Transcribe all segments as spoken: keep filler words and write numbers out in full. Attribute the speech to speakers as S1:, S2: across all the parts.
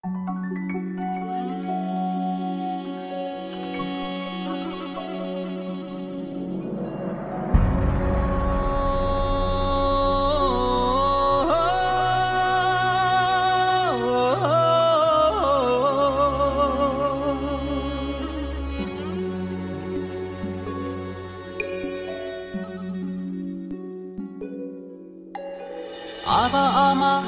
S1: 阿爸阿妈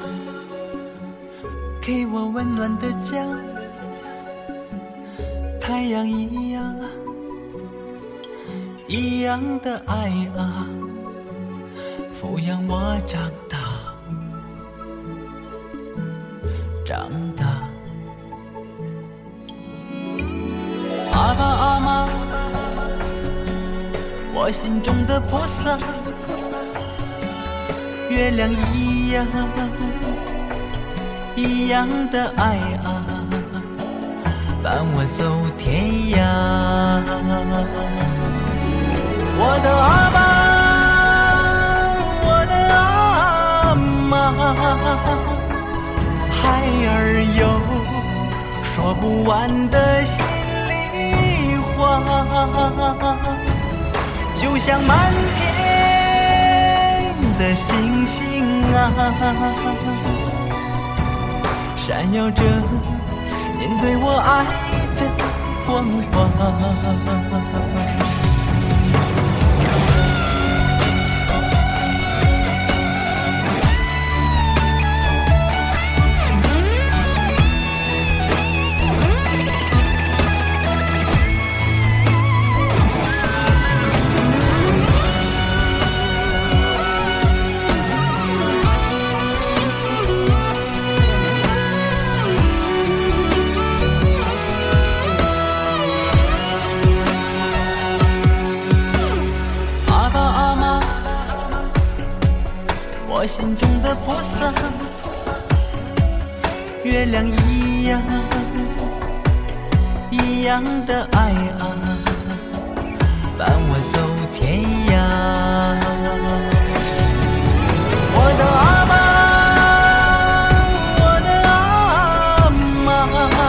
S1: 给我温暖的家，太阳一样啊，一样的爱啊，抚养我长大，长大。阿爸阿妈，我心中的菩萨，月亮一样一样的爱啊，伴我走天涯。我的阿爸，我的阿妈，孩儿有说不完的心里话，就像满天的星星啊，闪耀着您对我爱的光华。我心中的菩萨，月亮一样一样的爱啊，伴我走天涯。我的阿爸，我的阿妈，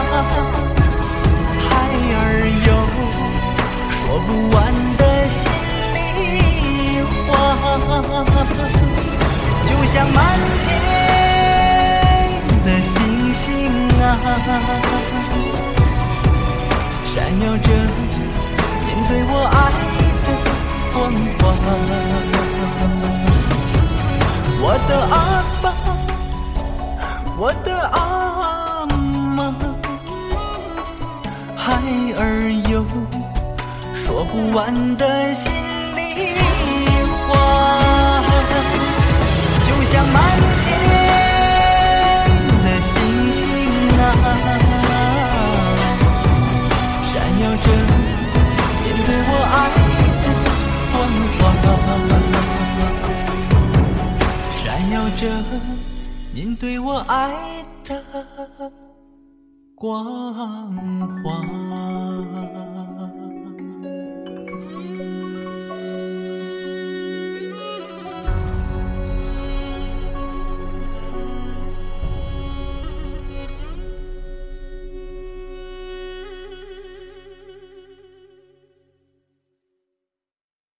S1: 孩儿有说不完的心里话，就像满天的星星啊，闪耀着您对我爱的光华。我的阿爸，我的阿妈，孩儿有说不完的心里话，就像满天的星星啊，闪耀着您对我爱的光华，闪耀着您对我爱的光华。